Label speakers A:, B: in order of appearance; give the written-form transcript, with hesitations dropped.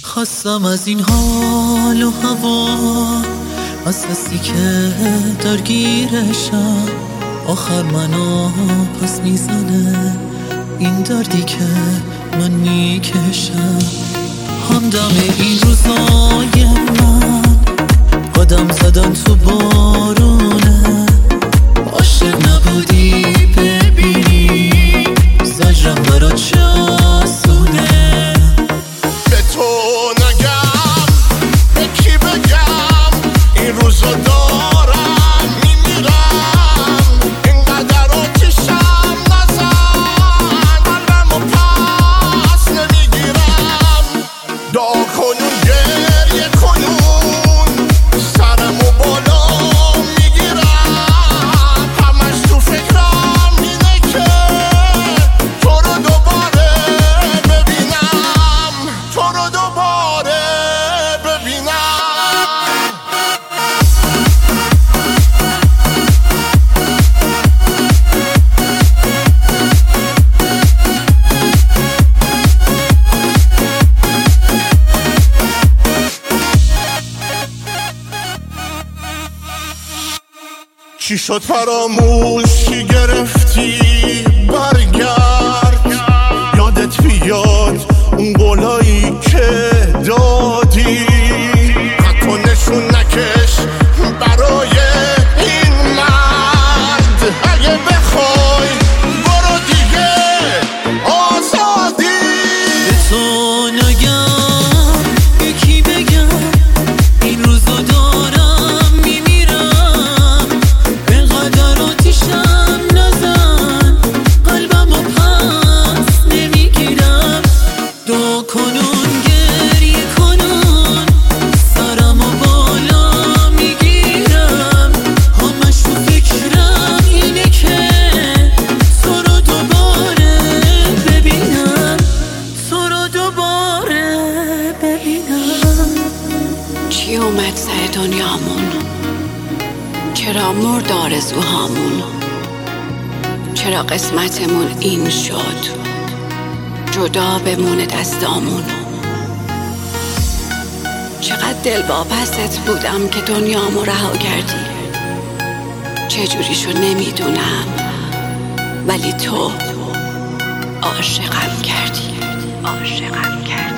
A: خواستم از این حال و هوا، از حسی که درگیرشم، آخر منو پس میزنه این دردی که من میکشم. همدم این روزای من قدم زدن تو بارونه، عاشق نبودی ببینی زجرم برات چه آسونه.
B: به تو نگم به کی بگم این روزا دارم میمیرم، اینقدر آتیشم نزن قلبمو پس نمیگیرم. دعا کنون گریه کنون سرمو بالا میگیرم، همش تو فکرم اینه که تو رو دوباره ببینم، تو رو دوباره ببینم. چی شد فراموشی گرفتی؟ برگرد یادت بیاد اون قولایی که دادی، حتی نشون نکش برای این مرد. اگه بخوای برو دیگه آزادی.
A: به تو نگم به کی بگم این روزا دارم میمیرم، اینقدر آتیشم نزن قلبمو پس نمیگیرم. دعا کنون گریه کنون سرمو بالا میگیرم، همش تو فکرم اینه که تو رو دوباره ببینم، تو رو دوباره ببینم.
C: چی اومد سر دنیامون؟ چرا مرد آرزوهامون؟ چرا قسمتمون این شد جدا بمونه دستامون؟ چقدر دلواپست بودم که دنیامو رها کردی، چجوری شو نمیدونم، ولی تو عاشقم کردی، عاشقم کردی.